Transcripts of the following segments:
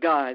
God.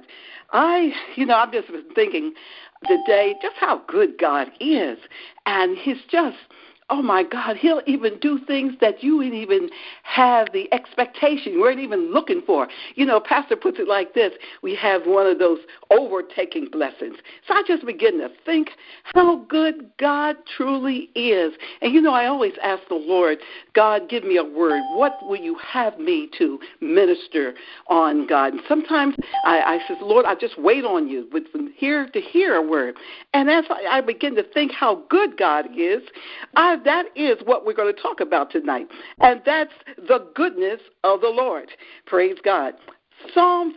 I've just been thinking today just how good God is. And he's just, oh, my God, he'll even do things that you wouldn't even have the expectation, you weren't even looking for. Pastor puts it like this: we have one of those overtaking blessings. So I just begin to think how good God truly is. And, I always ask the Lord, God, give me a word. What will you have me to minister on, God? And sometimes I says, Lord, I just wait on you from here to hear a word. And as I begin to think how good God is, that is what we're going to talk about tonight. And that's the goodness of the Lord. Praise God. Psalm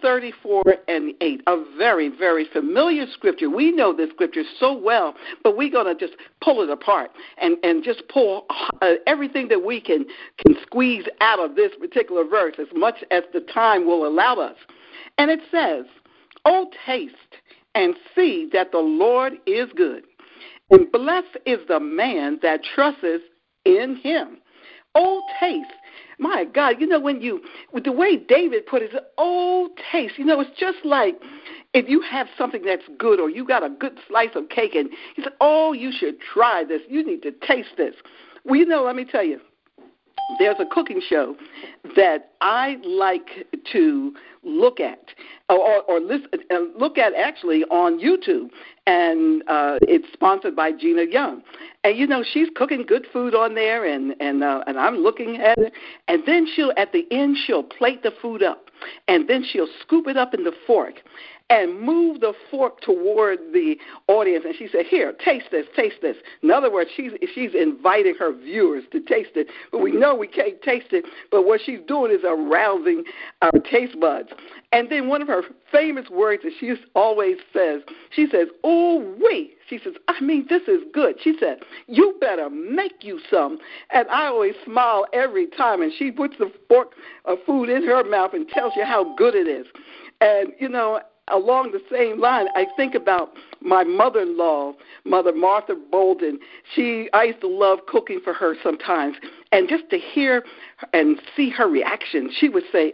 34:8, a very, very familiar scripture. We know this scripture so well, but we're going to just pull it apart and just pull everything that we can squeeze out of this particular verse as much as the time will allow us. And it says, "Oh, taste and see that the Lord is good, and blessed is the man that trusteth in him." Oh, taste. My God, with the way David put it, oh, taste. It's just like if you have something that's good or you got a good slice of cake and you say, oh, you should try this. You need to taste this. Well, let me tell you, there's a cooking show that I like to look at or listen, look at actually on YouTube, and it's sponsored by Gina Young. And, she's cooking good food on there, and I'm looking at it. And then at the end, she'll plate the food up, and then she'll scoop it up in the fork and move the fork toward the audience. And she said, here, taste this, taste this. In other words, she's inviting her viewers to taste it. But we know we can't taste it. But what she's doing is arousing our taste buds. And then one of her famous words that she always says, she says, oh, wait. She says, this is good. She said, you better make you some. And I always smile every time. And she puts the fork of food in her mouth and tells you how good it is. And, along the same line, I think about my mother-in-law, Mother Martha Bolden. I used to love cooking for her sometimes. And just to hear and see her reaction, she would say,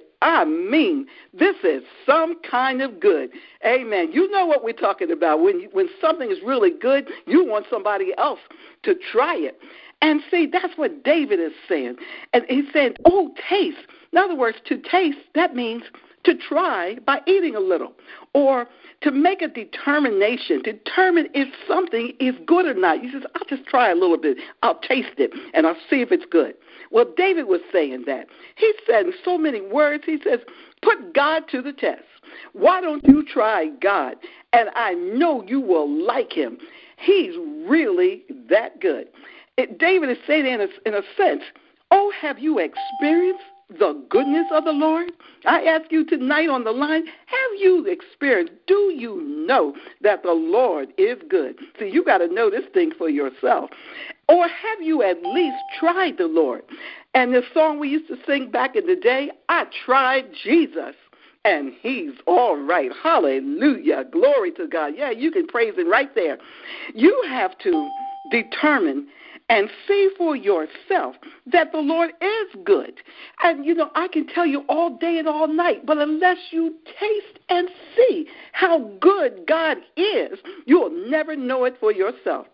this is some kind of good. Amen. You know what we're talking about. When something is really good, you want somebody else to try it. And see, that's what David is saying. And he's saying, oh, taste. In other words, to taste, that means to try by eating a little, or to make a determination, determine if something is good or not. He says, I'll just try a little bit. I'll taste it, and I'll see if it's good. Well, David was saying that. He said in so many words, he says, put God to the test. Why don't you try God? And I know you will like him. He's really that good. David is saying in a sense, oh, have you experienced the goodness of the Lord? I ask you tonight on the line, have you experienced, do you know that the Lord is good? See, you got to know this thing for yourself. Or have you at least tried the Lord? And the song we used to sing back in the day, I tried Jesus, and he's all right. Hallelujah. Glory to God. Yeah, you can praise him right there. You have to determine and see for yourself that the Lord is good. And, I can tell you all day and all night, but unless you taste and see how good God is, you'll never know it for yourself.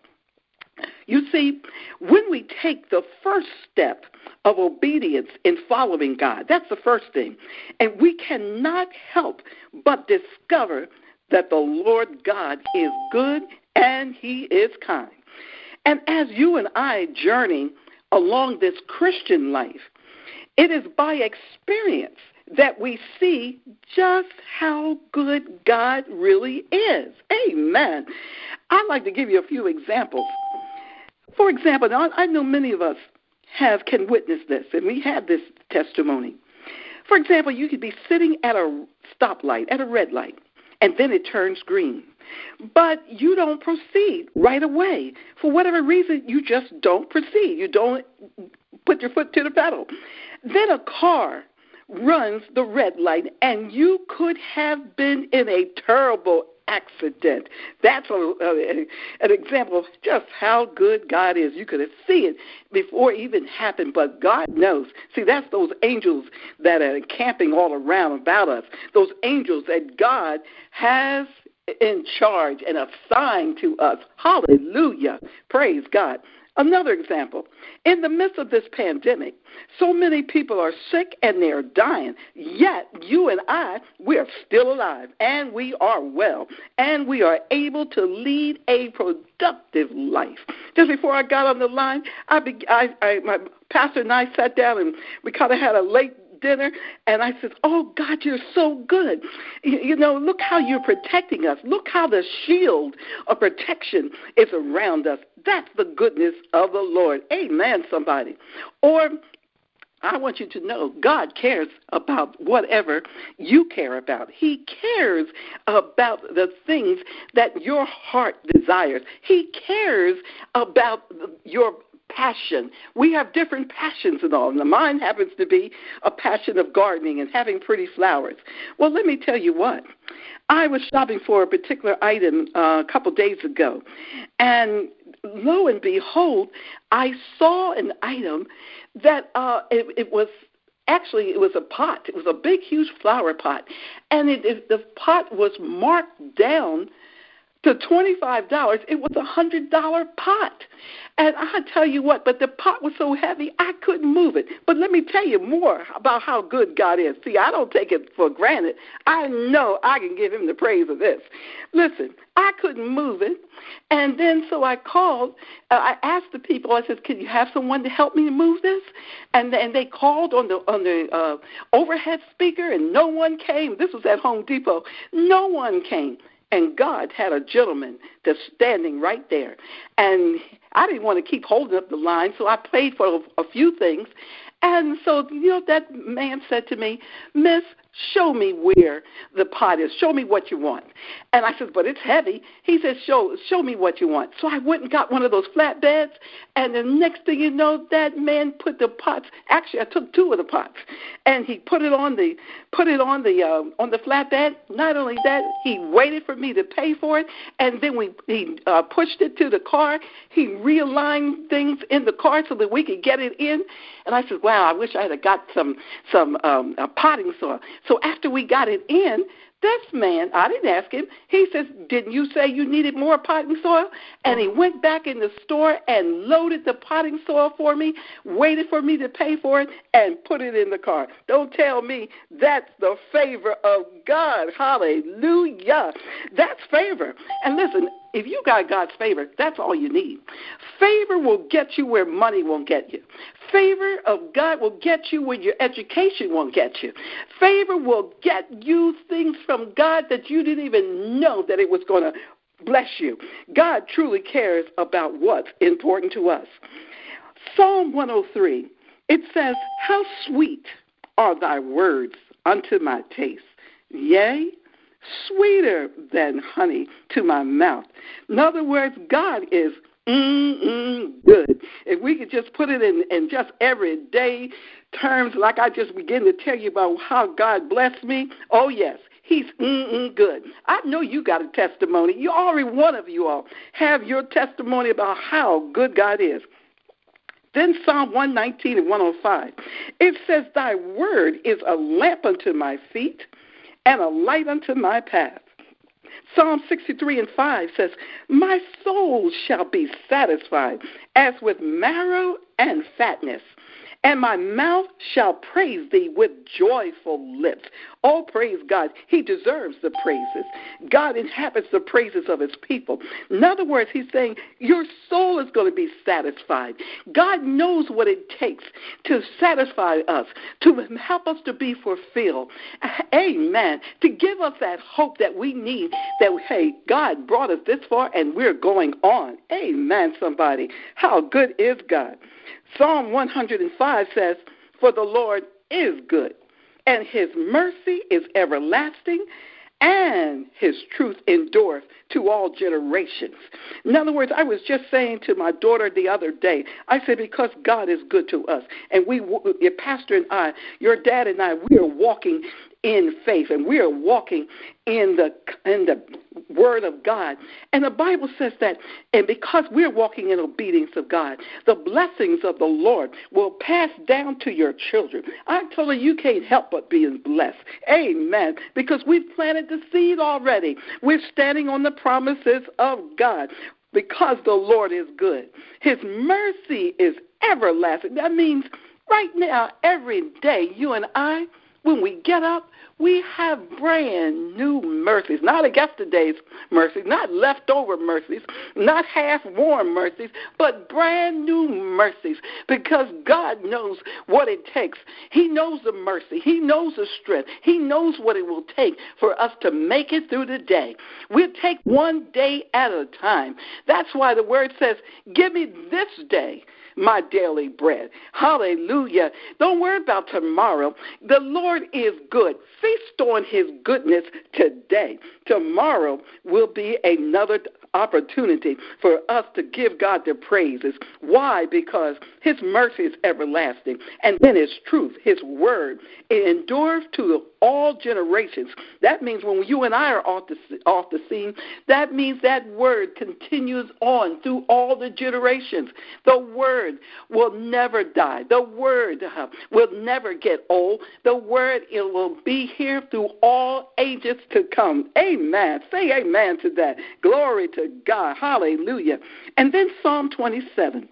You see, when we take the first step of obedience in following God, that's the first thing, and we cannot help but discover that the Lord God is good and he is kind. And as you and I journey along this Christian life, it is by experience that we see just how good God really is. Amen. I'd like to give you a few examples. For example, I know many of us can witness this, and we have this testimony. For example, you could be sitting at a stoplight, at a red light, and then it turns green. But you don't proceed right away. For whatever reason, you just don't proceed. You don't put your foot to the pedal. Then a car runs the red light, and you could have been in a terrible accident. That's an example of just how good God is. You could see it before it even happened, but God knows. See, that's those angels that are camping all around about us, those angels that God has in charge and assigned to us. Hallelujah. Praise God. Another example, in the midst of this pandemic, so many people are sick and they're dying, yet you and I, we are still alive, and we are well, and we are able to lead a productive life. Just before I got on the line, my pastor and I sat down, and we kind of had a late dinner, and I said, oh, God, you're so good. You know, look how you're protecting us. Look how the shield of protection is around us. That's the goodness of the Lord. Amen, somebody. Or I want you to know God cares about whatever you care about. He cares about the things that your heart desires. He cares about your passion. We have different passions and all. And mine happens to be a passion of gardening and having pretty flowers. Well, let me tell you what. I was shopping for a particular item a couple days ago, and lo and behold, I saw an item that it was a pot. It was a big, huge flower pot, and the pot was marked down to $25. It was $100 pot. And I tell you what, but the pot was so heavy, I couldn't move it. But let me tell you more about how good God is. See, I don't take it for granted. I know I can give him the praise of this. Listen, I couldn't move it. And then so I called. I asked the people, I said, can you have someone to help me move this? And they called on the overhead speaker, and no one came. This was at Home Depot. No one came. And God had a gentleman that's standing right there. And I didn't want to keep holding up the line, so I paid for a few things. And so, that man said to me, Miss, show me where the pot is. Show me what you want. And I said, but it's heavy. He said, show me what you want. So I went and got one of those flatbeds, and the next thing you know, that man put the pots. Actually, I took two of the pots, and he put it on the flatbed. Not only that, he waited for me to pay for it, and then he pushed it to the car. He realigned things in the car so that we could get it in. And I said, wow, I wish I had got some potting soil. So after we got it in, this man, I didn't ask him, he says, didn't you say you needed more potting soil? And he went back in the store and loaded the potting soil for me, waited for me to pay for it, and put it in the car. Don't tell me that's the favor of God. Hallelujah. That's favor. And listen, if you got God's favor, that's all you need. Favor will get you where money won't get you. Favor of God will get you where your education won't get you. Favor will get you things from God that you didn't even know that it was going to bless you. God truly cares about what's important to us. Psalm 103, it says, how sweet are thy words unto my taste, yea, sweeter than honey to my mouth. In other words, God is good. If we could just put it in just everyday terms, like I just began to tell you about how God blessed me, oh yes, he's good. I know you got a testimony. Every one of you all have your testimony about how good God is. Then Psalm 119 and 105, it says, thy word is a lamp unto my feet and a light unto my path. Psalm 63 and 5 says, my soul shall be satisfied as with marrow and fatness, and my mouth shall praise thee with joyful lips. Oh, praise God. He deserves the praises. God inhabits the praises of his people. In other words, he's saying your soul is going to be satisfied. God knows what it takes to satisfy us, to help us to be fulfilled. Amen. To give us that hope that we need, that, hey, God brought us this far and we're going on. Amen, somebody. How good is God? Psalm 105 says, for the Lord is good, and his mercy is everlasting, and his truth endureth to all generations. In other words, I was just saying to my daughter the other day, I said, because God is good to us, and your pastor and I, your dad and I, we are walking in faith, and we are walking in the Word of God. And the Bible says that, and because we're walking in obedience of God, the blessings of the Lord will pass down to your children. I told you can't help but being blessed. Amen. Because we've planted the seed already. We're standing on the promises of God. Because the Lord is good. His mercy is everlasting. That means right now, every day, you and I, when we get up, we have brand new mercies. Not yesterday's mercies, not leftover mercies, not half-warm mercies, but brand new mercies, because God knows what it takes. He knows the mercy. He knows the strength. He knows what it will take for us to make it through the day. We'll take one day at a time. That's why the word says, give me this day my daily bread. Hallelujah. Don't worry about tomorrow. The Lord is good. Feast on his goodness today. Tomorrow will be another opportunity for us to give God the praises. Why? Because his mercy is everlasting. And then his truth, his word, it endures to all generations. That means when you and I are off the scene, that means that word continues on through all the generations. The word will never die. The word will never get old. The word, it will be here through all ages to come. Amen. Say amen to that. Glory to God. Hallelujah. And then Psalm 27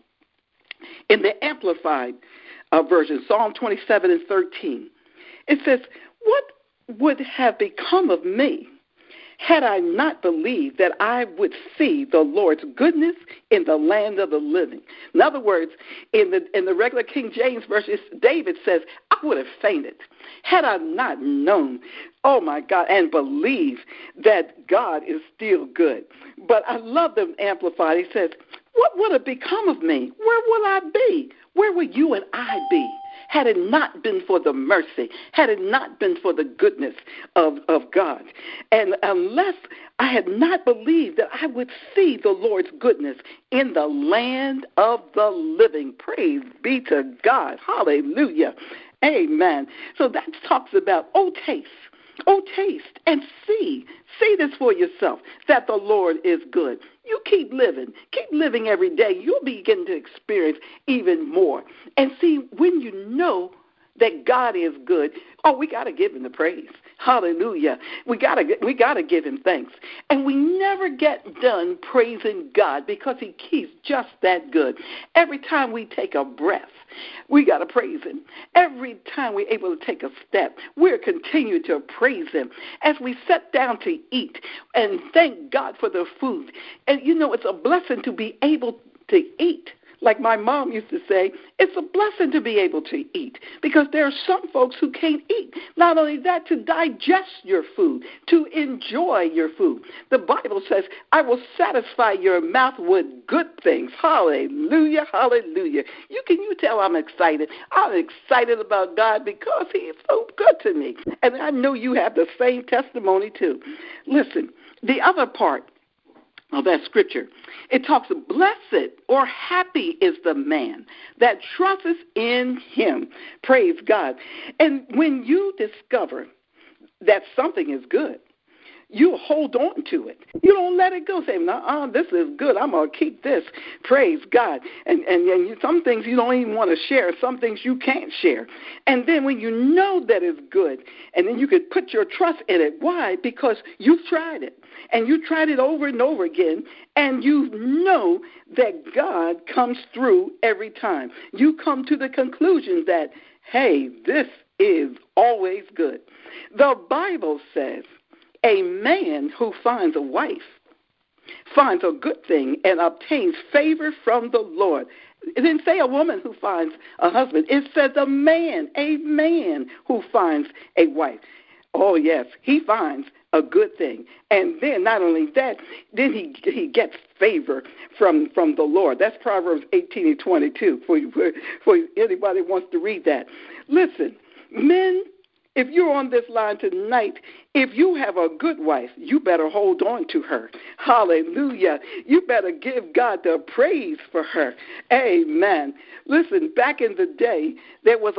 in the Amplified version, Psalm 27 and 13. It says, what would have become of me had I not believed that I would see the Lord's goodness in the land of the living? In other words, in the regular King James version, David says, I would have fainted had I not known, oh my God, and believe that God is still good. But I love the Amplified. He says, what would have become of me? Where would I be? Where would you and I be? Had it not been for the mercy, had it not been for the goodness of God. And unless I had not believed that I would see the Lord's goodness in the land of the living. Praise be to God. Hallelujah. Amen. So that talks about, taste and see this for yourself, that the Lord is good. You keep living every day. You'll begin to experience even more. And see, when you know that God is good, we got to give him the praise. Hallelujah. We got to give him thanks. And we never get done praising God because he's just that good. Every time we take a breath, we got to praise him. Every time we're able to take a step, we're continuing to praise him. As we sit down to eat and thank God for the food. And it's a blessing to be able to eat. Like my mom used to say, it's a blessing to be able to eat, because there are some folks who can't eat. Not only that, to digest your food, to enjoy your food. The Bible says, I will satisfy your mouth with good things. Hallelujah, hallelujah. You tell I'm excited. I'm excited about God because he is so good to me. And I know you have the same testimony too. Listen, the other part of that scripture, it talks, blessed or happy is the man that trusteth in him. Praise God. And when you discover that something is good, you hold on to it. You don't let it go. Say, this is good. I'm going to keep this. Praise God. And some things you don't even want to share. Some things you can't share. And then when you know that it's good, and then you could put your trust in it. Why? Because you've tried it. And you tried it over and over again. And you know that God comes through every time. You come to the conclusion that, hey, this is always good. The Bible says, a man who finds a wife finds a good thing and obtains favor from the Lord. It didn't say a woman who finds a husband. It says a man who finds a wife. Oh, yes, he finds a good thing. And then not only that, then he gets favor from the Lord. That's Proverbs 18 and 22 for anybody who wants to read that. Listen, men, if you're on this line tonight If you have a good wife, you better hold on to her. Hallelujah. You better give God the praise for her. Amen. Listen, back in the day, there was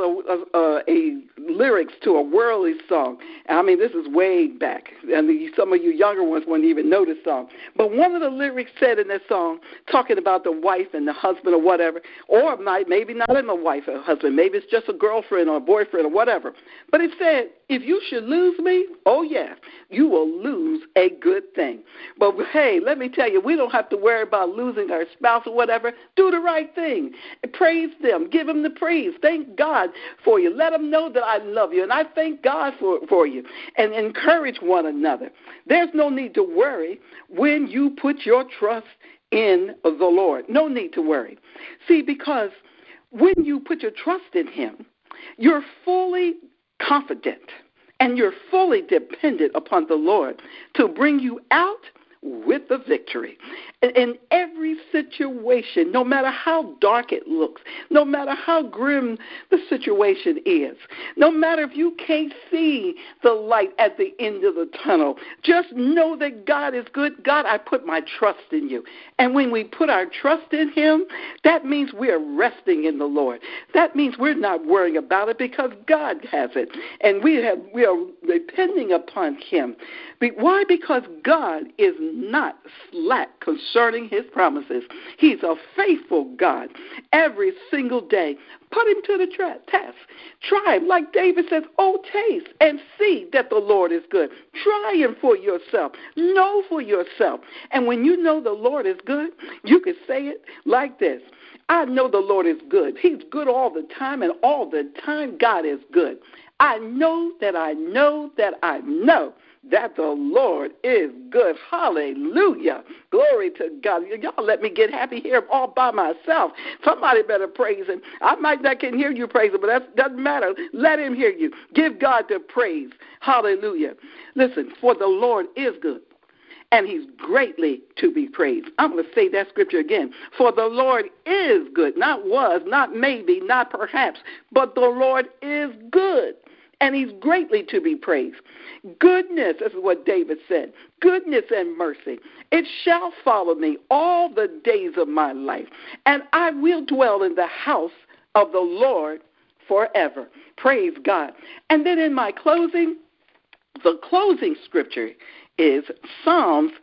a lyrics to a worldly song. I mean, this is way back. I mean, some of you younger ones wouldn't even know this song. But one of the lyrics said in that song, talking about the wife and the husband or whatever, or maybe not even a wife or a husband, maybe it's just a girlfriend or a boyfriend or whatever. But it said, if you should lose me, oh yeah, you will lose a good thing. But hey, let me tell you, we don't have to worry about losing our spouse or whatever. Do the right thing. Praise them. Give them the praise. Thank God for you. Let them know that I love you, and I thank God for you. And encourage one another. There's no need to worry when you put your trust in the Lord. No need to worry. See, because when you put your trust in Him, you're fully confident and you're fully dependent upon the Lord to bring you out with the victory. In every situation, no matter how dark it looks, no matter how grim the situation is, no matter if you can't see the light at the end of the tunnel, just know that God is good. God, I put my trust in you. And when we put our trust in Him, that means we are resting in the Lord. That means we're not worrying about it because God has it. And we are depending upon Him. Why? Because God is not slack concerning His promises. He's a faithful God every single day. Put Him to the test. Try Him. Like David says, oh, taste and see that the Lord is good. Try Him for yourself. Know for yourself. And when you know the Lord is good, you can say it like this. I know the Lord is good. He's good all the time, and all the time God is good. I know that I know that I know that the Lord is good. Hallelujah. Glory to God. Y'all let me get happy here all by myself. Somebody better praise Him. I might not can hear you praise Him, but that doesn't matter. Let Him hear you. Give God the praise. Hallelujah. Listen, for the Lord is good, and He's greatly to be praised. I'm going to say that scripture again. For the Lord is good. Not was, not maybe, not perhaps, but the Lord is good, and He's greatly to be praised. Goodness, this is what David said, goodness and mercy, it shall follow me all the days of my life, and I will dwell in the house of the Lord forever. Praise God. And then in my closing, the closing scripture is Psalms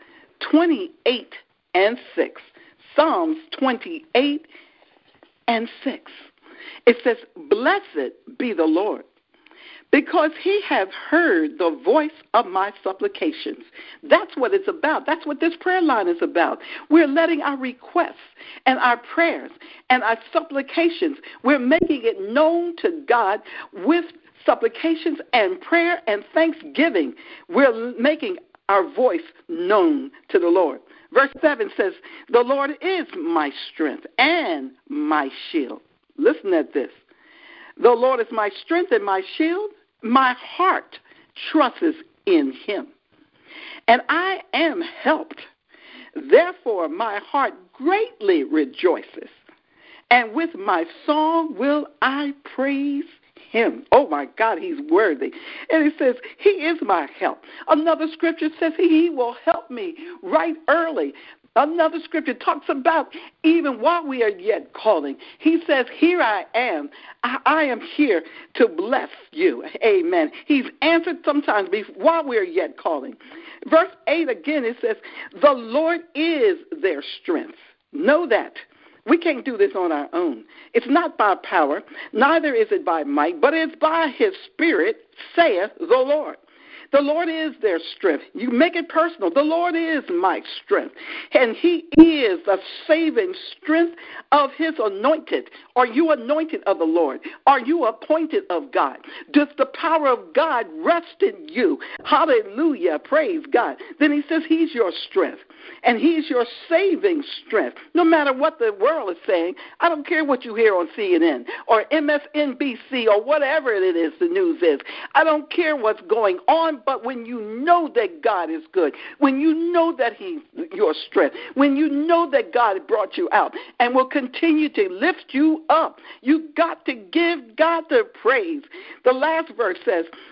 28 and 6. Psalms 28 and 6. It says, blessed be the Lord, because He hath heard the voice of my supplications. That's what it's about. That's what this prayer line is about. We're letting our requests and our prayers and our supplications, we're making it known to God with supplications and prayer and thanksgiving. We're making our voice known to the Lord. Verse 7 says, the Lord is my strength and my shield. Listen at this. The Lord is my strength and my shield. My heart trusts in Him, and I am helped. Therefore, my heart greatly rejoices, and with my song will I praise Him. Oh, my God, He's worthy. And it says, He is my help. Another scripture says He will help me right early. Another scripture talks about even while we are yet calling. He says, here I am. I am here to bless you. Amen. He's answered sometimes while we are yet calling. Verse 8 again, it says, the Lord is their strength. Know that. We can't do this on our own. It's not by power, neither is it by might, but it's by His Spirit, saith the Lord. The Lord is their strength. You make it personal. The Lord is my strength. And He is the saving strength of His anointed. Are you anointed of the Lord? Are you appointed of God? Does the power of God rest in you? Hallelujah. Praise God. Then He says He's your strength. And He's your saving strength. No matter what the world is saying, I don't care what you hear on CNN or MSNBC or whatever it is the news is. I don't care what's going on. But when you know that God is good, when you know that He's your strength, when you know that God brought you out and will continue to lift you up, you got to give God the praise. The last verse says,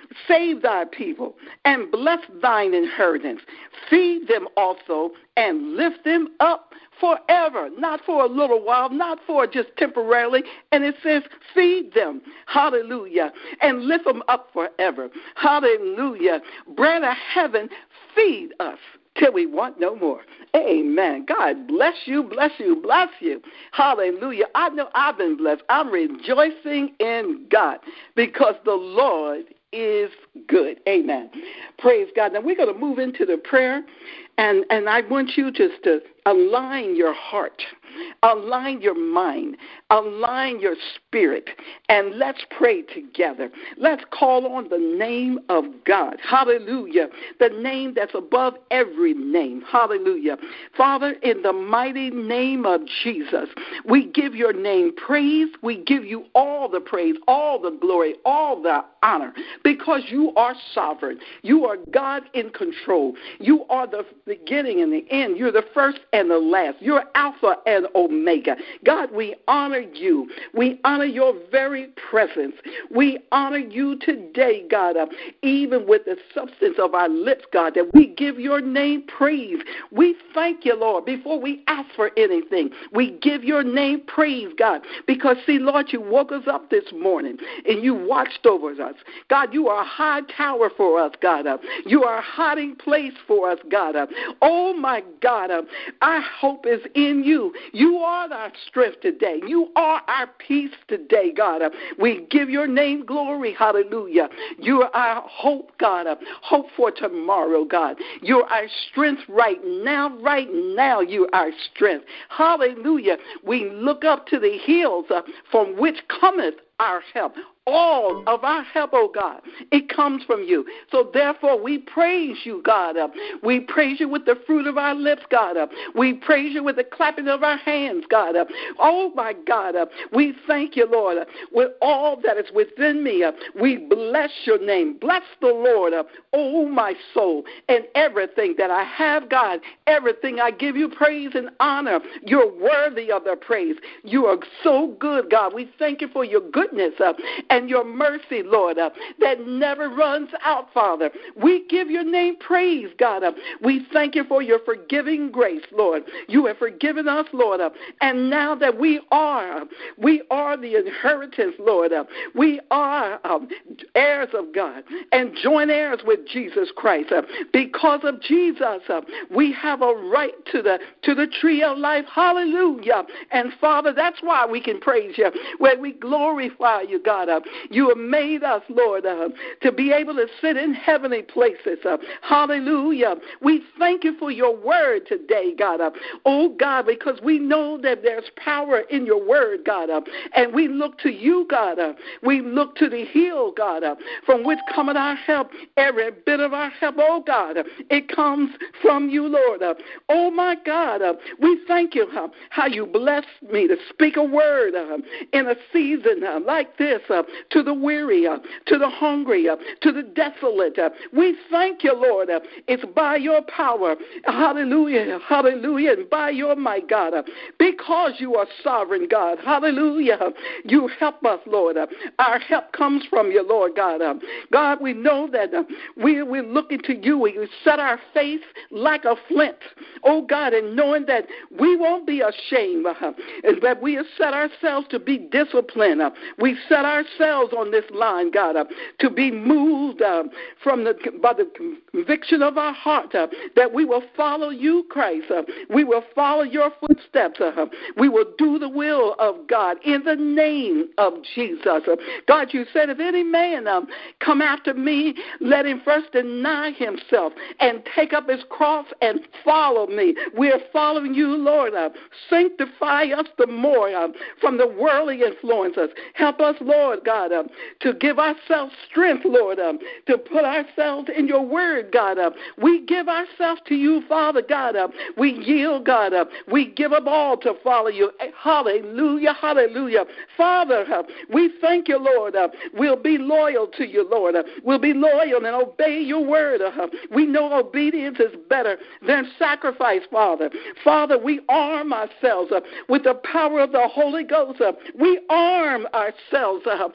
Save thy people and bless thine inheritance. Feed them also and lift them up forever, not for a little while, not for just temporarily. And it says, feed them, hallelujah, and lift them up forever, hallelujah. Bread of heaven, feed us till we want no more. Amen. God bless you, bless you, bless you. Hallelujah. I know I've been blessed. I'm rejoicing in God because the Lord is good. Amen. Praise God. Now we're going to move into the prayer, and I want you just to align your heart, align your mind, align your spirit, and let's pray together. Let's call on the name of God. Hallelujah. The name that's above every name. Hallelujah. Father, in the mighty name of Jesus, we give your name praise. We give you all the praise, all the glory, all the honor, because you are sovereign. You are God in control. You are the beginning and the end. You're the first and the last. You're Alpha and Omega. God, we honor you. We honor your very presence. We honor you today, God, even with the substance of our lips, God, that we give your name praise. We thank you, Lord, before we ask for anything. We give your name praise, God, because, see, Lord, you woke us up this morning and you watched over us. God, you are a high tower for us, God. You are a hiding place for us, God. Oh, my God, our hope is in you. You are our strength today. You are our peace today, God. We give your name glory. Hallelujah. You are our hope, God. Hope for tomorrow, God. You're our strength right now. Right now, you are our strength. Hallelujah. We look up to the hills from which cometh our help. All of our help, oh God, it comes from you. So therefore, we praise you, God. We praise you with the fruit of our lips, God. We praise you with the clapping of our hands, God. Oh, my God, we thank you, Lord, with all that is within me. We bless your name. Bless the Lord, oh, my soul, and everything that I have, God. Everything I give you praise and honor. You're worthy of the praise. You are so good, God. We thank you for your goodness and your mercy, Lord, that never runs out, Father. We give your name praise, God. We thank you for your forgiving grace, Lord. You have forgiven us, Lord, and now that we are the inheritance, Lord. We are heirs of God and joint heirs with Jesus Christ. Because of Jesus, we have a right to the tree of life. Hallelujah. And Father, that's why we can praise you, where we glorify you, God. You have made us, Lord, to be able to sit in heavenly places. Hallelujah. We thank you for your word today, God. Oh, God, because we know that there's power in your word, God. And we look to you, God. We look to the hill, God, from which cometh our help. Every bit of our help, oh, God, it comes from you, Lord. Oh, my God, we thank you how you blessed me to speak a word in a season like this to the weary, to the hungry, to the desolate. We thank you, Lord. It's by your power, hallelujah, hallelujah, and by your might, God, because you are sovereign, God, hallelujah. You help us, Lord. Our help comes from you, Lord God. God, we know that we're looking to you. We set our face like a flint, oh God, and knowing that we won't be ashamed, and that we have set ourselves to be disciplined. We set ourselves on this line, God, to be moved by the conviction of our heart, that we will follow you, Christ. We will follow your footsteps. We will do the will of God in the name of Jesus. God, you said, if any man come after me, let him first deny himself and take up his cross and follow me. We are following you, Lord. Sanctify us the more from the worldly influences. Help us, Lord God, to give ourselves strength, Lord, to put ourselves in your word, God. We give ourselves to you, Father God. We yield, God. We give up all to follow you. Hallelujah, hallelujah. Father, we thank you, Lord. We'll be loyal to you, Lord. We'll be loyal and obey your word. We know obedience is better than sacrifice, Father. Father, we arm ourselves with the power of the Holy Ghost. We arm ourselves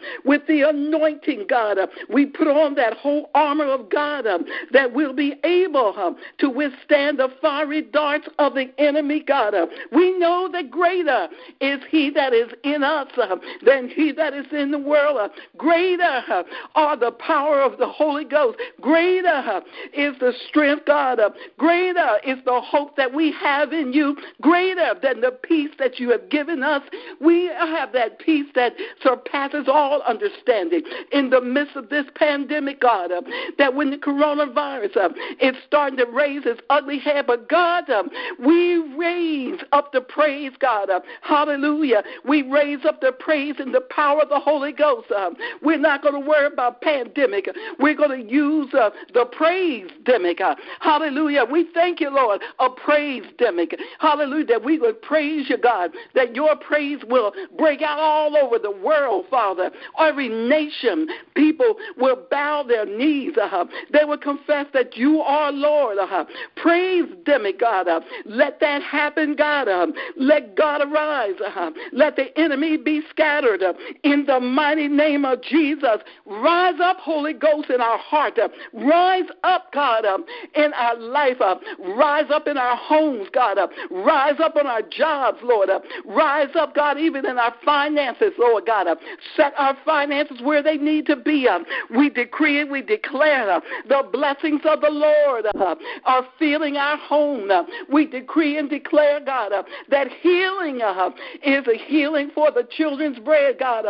with the anointing, God. We put on that whole armor of God that will be able to withstand the fiery darts of the enemy, God. We know that greater is he that is in us than he that is in the world. Greater are the power of the Holy Ghost. Greater is the strength, God. Greater is the hope that we have in you. Greater than the peace that you have given us. We have that peace that surpasses all understanding in the midst of this pandemic, God, that when the coronavirus is starting to raise its ugly head, but God, we raise up the praise, God. Hallelujah. We raise up the praise and the power of the Holy Ghost. We're not going to worry about pandemic. We're going to use the praise-demic. Hallelujah. We thank you, Lord, a praise-demic. Hallelujah. That we would praise you, God, that your praise will break out all over the world, Father. Every nation, people will bow their knees. They will confess that you are Lord. Praise-demic, God. Let that happen, God. Let God arise. Let the enemy be scattered. In the mighty name of Jesus, rise up, Holy Ghost, in our heart. Rise up, God, in our life. Rise up in our homes, God. Rise up on our jobs, Lord. Rise up, God, even in our finances, Lord God. Set our finances where they need to be. We decree and we declare the blessings of the Lord are filling our home. We decree and declare, God, that healing is a healing for the children's bread, God.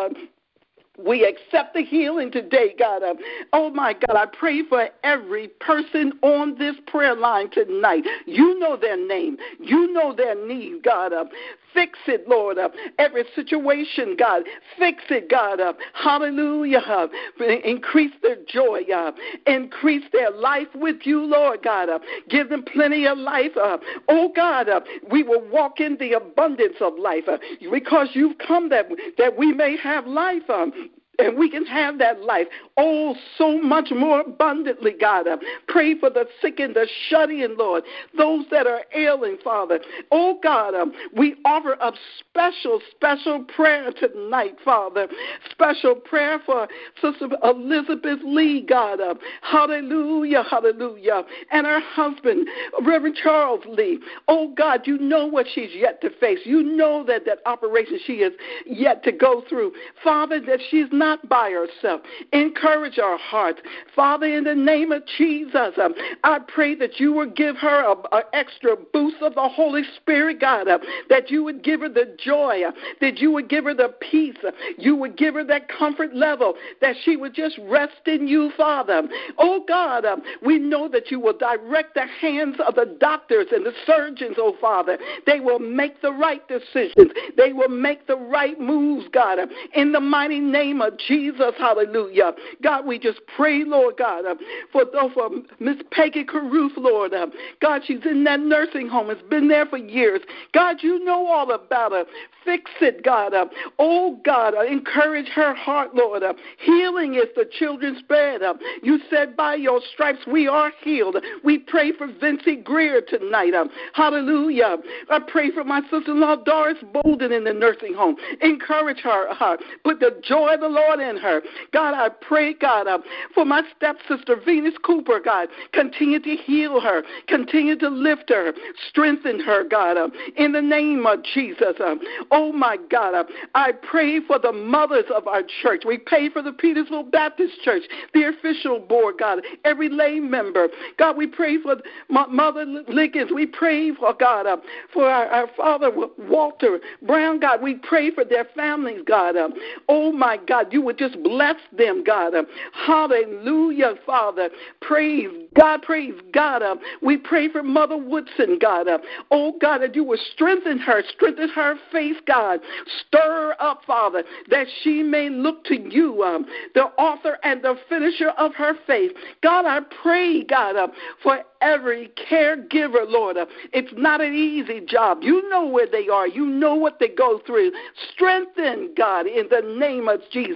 We accept the healing today, God. Oh, my God, I pray for every person on this prayer line tonight. You know their name. You know their need, God. Fix it, Lord. Every situation, God. Fix it, God. Hallelujah. Increase their joy. Increase their life with you, Lord God. Give them plenty of life. Oh, God, we will walk in the abundance of life because you've come that we may have life. And we can have that life, oh, so much more abundantly, God. Pray for the sick and the shut-in, Lord, those that are ailing, Father. Oh, God, we offer up special prayer tonight, Father. Special prayer for Sister Elizabeth Lee, God. Hallelujah, hallelujah. And her husband, Reverend Charles Lee. Oh, God, you know what she's yet to face. You know that operation she is yet to go through. Father, that she's not by herself. Encourage our heart. Father, in the name of Jesus, I pray that you would give her an extra boost of the Holy Spirit, God, that you would give her the joy, that you would give her the peace, you would give her that comfort level, that she would just rest in you, Father. Oh, God, we know that you will direct the hands of the doctors and the surgeons, oh, Father. They will make the right decisions. They will make the right moves, God, in the mighty name of Jesus, hallelujah. God, we just pray, Lord God, for Miss Peggy Caruth, Lord. God, she's in that nursing home. It's been there for years. God, you know all about her. Fix it, God. Oh, God, encourage her heart, Lord. Healing is the children's bread. You said by your stripes we are healed. We pray for Vincey Greer tonight. Hallelujah. I pray for my sister-in-law, Doris Bolden, in the nursing home. Encourage her heart. Put the joy of the Lord in her. God, I pray, God, for my stepsister, Venus Cooper, God. Continue to heal her. Continue to lift her. Strengthen her, God, in the name of Jesus. Oh, my God, I pray for the mothers of our church. We pray for the Petersville Baptist Church, the official board, God, every lay member. God, we pray for Mother Liggins. We pray for, God, for our father, Walter Brown, God. We pray for their families, God. Oh, my God, you would just bless them, God. Hallelujah, Father. Praise God, praise God. We pray for Mother Woodson, God. Oh, God, that you would strengthen her faith, God. Stir her up, Father, that she may look to you, the author and the finisher of her faith. God, I pray, God, for every caregiver, Lord. It's not an easy job. You know where they are. You know what they go through. Strengthen, God, in the name of Jesus.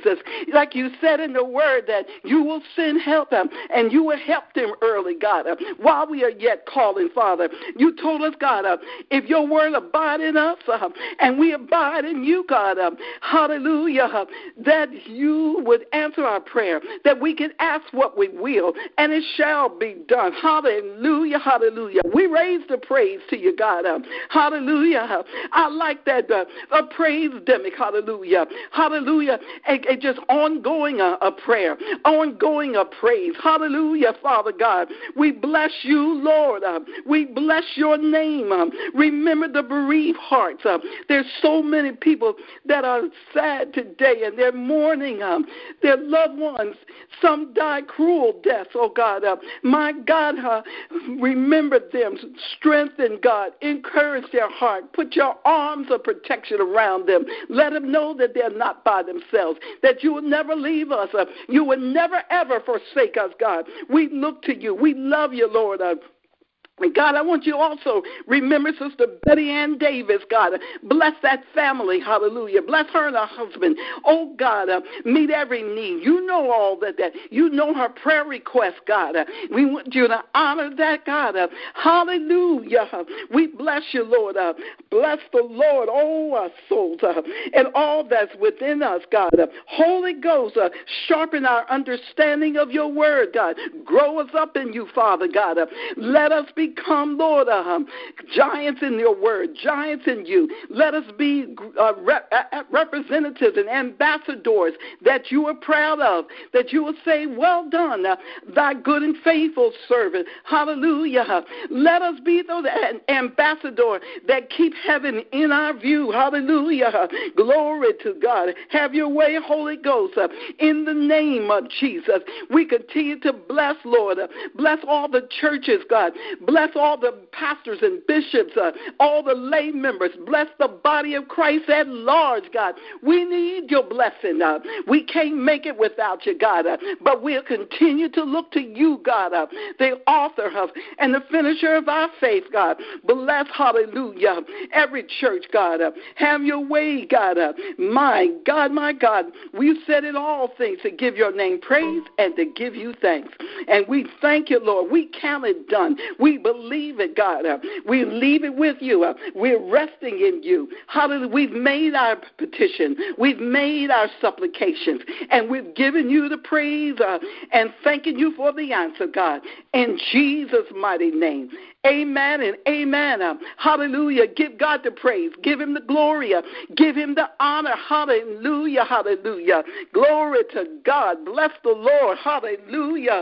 Jesus. Like you said in the word that you will send help and you will help them early, God, while we are yet calling, Father. You told us, God, if your word abide in us and we abide in you, God, hallelujah, that you would answer our prayer, that we can ask what we will, and it shall be done. Hallelujah, hallelujah. We raise the praise to you, God. Hallelujah. I like that, a praise demic, hallelujah. Hallelujah. And just ongoing a prayer, ongoing a praise. Hallelujah, Father God. We bless you, Lord. We bless your name. Remember the bereaved hearts. There's so many people that are sad today and they're mourning their loved ones. Some died cruel deaths, oh God. My God, remember them. Strengthen, God. Encourage their heart. Put your arms of protection around them. Let them know that they're not by themselves, that you will never leave us. You will never, ever forsake us, God. We look to you. We love you, Lord. And God, I want you also remember Sister Betty Ann Davis, God. Bless that family, hallelujah. Bless her and her husband. Oh, God, meet every need. You know all that. You know her prayer request, God. We want you to honor that, God. Hallelujah. We bless you, Lord. Bless the Lord, all our souls, and all that's within us, God. Holy Ghost, sharpen our understanding of your word, God. Grow us up in you, Father, God. Let us become, Lord, giants in your word, giants in you. Let us be representatives and ambassadors that you are proud of, that you will say, well done, thy good and faithful servant. Hallelujah. Let us be those ambassadors that keep heaven in our view. Hallelujah. Glory to God. Have your way, Holy Ghost, in the name of Jesus. We continue to bless, Lord. Bless all the churches, God. Bless all the pastors and bishops, all the lay members. Bless the body of Christ at large, God. We need your blessing. We can't make it without you, God. But we'll continue to look to you, God, the author of and the finisher of our faith, God. Bless, hallelujah, every church, God. Have your way, God. My God, my God. We said in all things to give your name praise and to give you thanks. And we thank you, Lord. We count it done. We believe it, God. We leave it with you. We're resting in you. Hallelujah. We've made our petition. We've made our supplications. And we've given you the praise and thanking you for the answer, God. In Jesus' mighty name. Amen and amen. Hallelujah. Give God the praise. Give him the glory. Give him the honor. Hallelujah. Hallelujah. Glory to God. Bless the Lord. Hallelujah.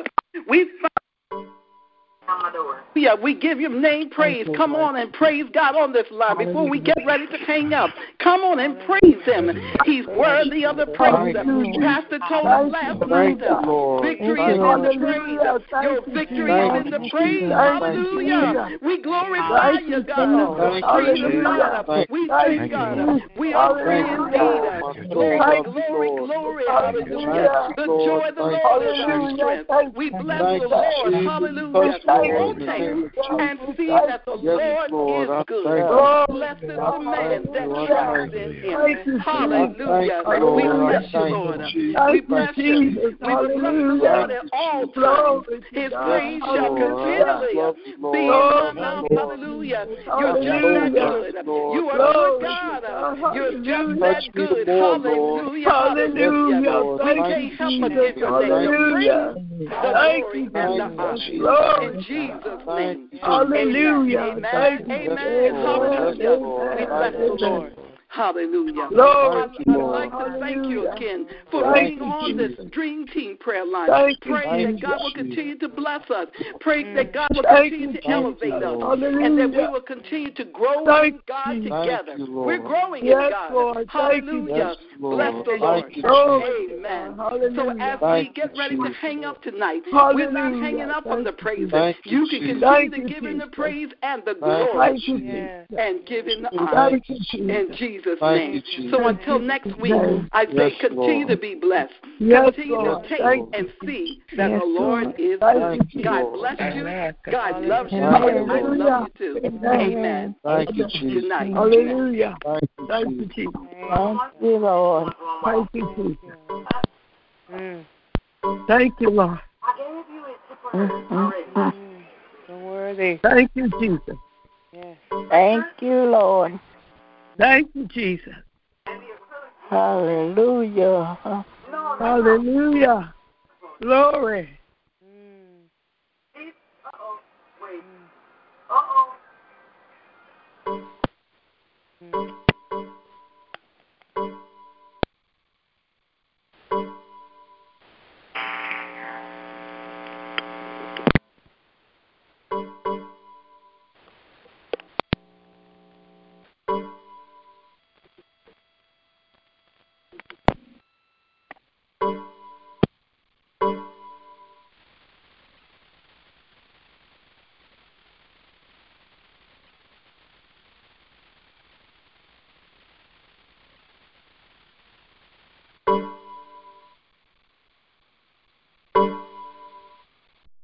Yeah, we give your name praise. Come on and praise God on this line before we get ready to hang up. Come on and praise him. He's worthy of the praise. Pastor told us last night, victory is in the praise. Your victory is in the praise. Hallelujah. We glorify you, God. Praise God. We thank God. We are free indeed. Glory, glory, glory. Hallelujah. The joy of the Lord is our strength. We bless the Lord. Hallelujah. And see that the Lord is good. Blessed is the man that trusts in him. Hallelujah. We bless you, Lord. We bless you. We bless the Lord at all times. His praise shall continually be in my mouth. Hallelujah. You're just that good. You are good, God. You're just that good. Hallelujah. Hallelujah. We can't help but give your name the praise, the glory, and the honor. In Jesus' name. Hallelujah. Amen. Amen. Hallelujah. We bless the Lord. Hallelujah. I'd like to thank you again for being on this Dream Team prayer line. Pray that God will continue to bless us. Pray that God will continue to elevate us. And that we will continue to grow in God together. We're growing in God. Hallelujah. Bless the Lord. Amen. So as we get ready to hang up tonight, we're not hanging up on the praise. You can continue to give him the praise and the glory and give him the honor. In Jesus' name. So until next week, I say continue to be blessed. Continue to take and see that the Lord is good. God bless you. God loves you. And I love you too. Amen. Thank you, Jesus. Good night. Hallelujah. Thank you, Thank you, Jesus. Thank you, Lord. Thank you, Jesus. Thank you, Lord. I gave you it already. So worthy. Thank you, Jesus. Yes. Thank you, Lord. Thank you, Jesus. Hallelujah. Hallelujah. Glory. Uh-oh. Wait. Uh-oh.